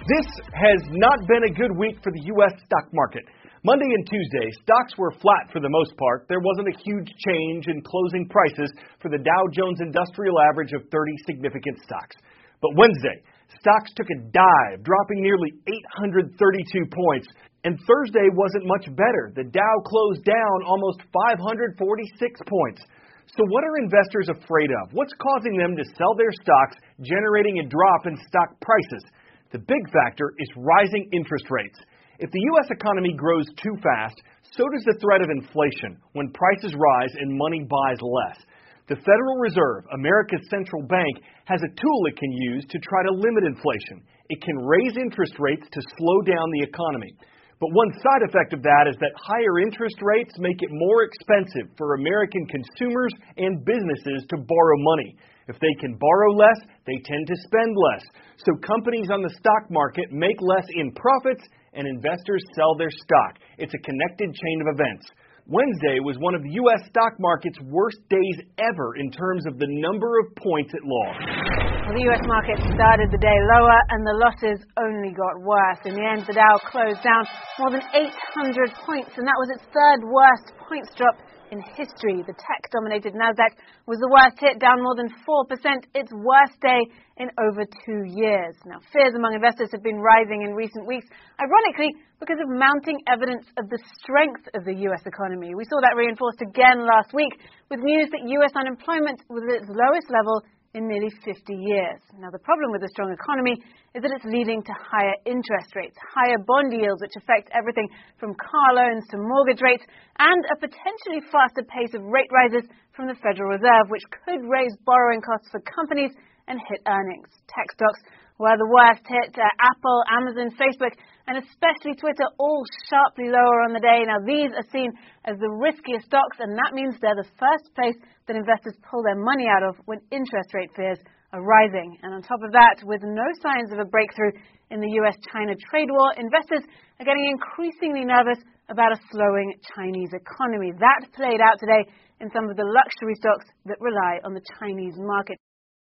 This has not been a good week for the U.S. stock market. Monday and Tuesday, stocks were flat for the most part. There wasn't a huge change in closing prices for the Dow Jones Industrial Average of 30 significant stocks. But Wednesday, stocks took a dive, dropping nearly 832 points. And Thursday wasn't much better. The Dow closed down almost 546 points. So what are investors afraid of? What's causing them to sell their stocks, generating a drop in stock prices? The big factor is rising interest rates. If the U.S. economy grows too fast, so does the threat of inflation when prices rise and money buys less. The Federal Reserve, America's central bank, has a tool it can use to try to limit inflation. It can raise interest rates to slow down the economy. But one side effect of that is that higher interest rates make it more expensive for American consumers and businesses to borrow money. If they can borrow less, they tend to spend less. So companies on the stock market make less in profits and investors sell their stock. It's a connected chain of events. Wednesday was one of the U.S. stock market's worst days ever in terms of the number of points it lost. Well, the U.S. market started the day lower and the losses only got worse. In the end, the Dow closed down more than 800 points, and that was its third worst points drop in history. The tech-dominated Nasdaq was the worst hit, down more than 4%, its worst day in over 2 years. Now, fears among investors have been rising in recent weeks, ironically, because of mounting evidence of the strength of the U.S. economy. We saw that reinforced again last week with news that U.S. unemployment was at its lowest level in nearly 50 years. Now, the problem with a strong economy is that it's leading to higher interest rates, higher bond yields, which affect everything from car loans to mortgage rates, and a potentially faster pace of rate rises from the Federal Reserve, which could raise borrowing costs for companies and hit earnings. Tech stocks were the worst hit. Apple, Amazon, Facebook, and especially Twitter, all sharply lower on the day. Now, these are seen as the riskiest stocks, and that means they're the first place that investors pull their money out of when interest rate fears are rising. And on top of that, with no signs of a breakthrough in the US-China trade war, investors are getting increasingly nervous about a slowing Chinese economy. That played out today in some of the luxury stocks that rely on the Chinese market.